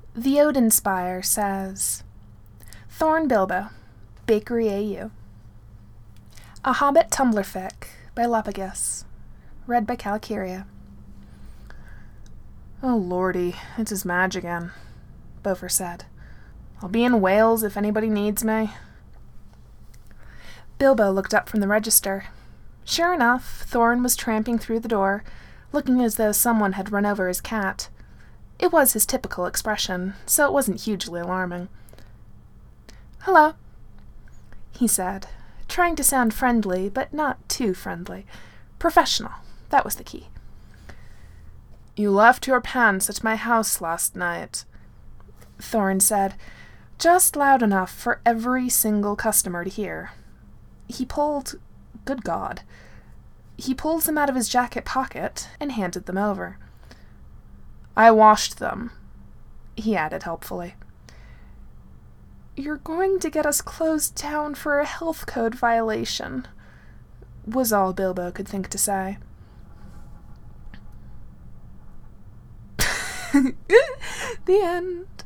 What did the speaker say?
The Odenspire says, Thorn Bilbo, Bakery AU. A Hobbit Tumblr fic by Lopagus. Read by Calcaria. Oh lordy, it's his Madge again, Beaufort said. I'll be in Wales if anybody needs me. Bilbo looked up from the register. Sure enough, Thorn was tramping through the door, looking as though someone had run over his cat. It was his typical expression, so it wasn't hugely alarming. "Hello," he said, trying to sound friendly, but not too friendly. Professional, that was the key. "You left your pants at my house last night," Thorn said, just loud enough for every single customer to hear. He pulled them out of his jacket pocket and handed them over. "I washed them," he added helpfully. "You're going to get us closed down for a health code violation," was all Bilbo could think to say. The end.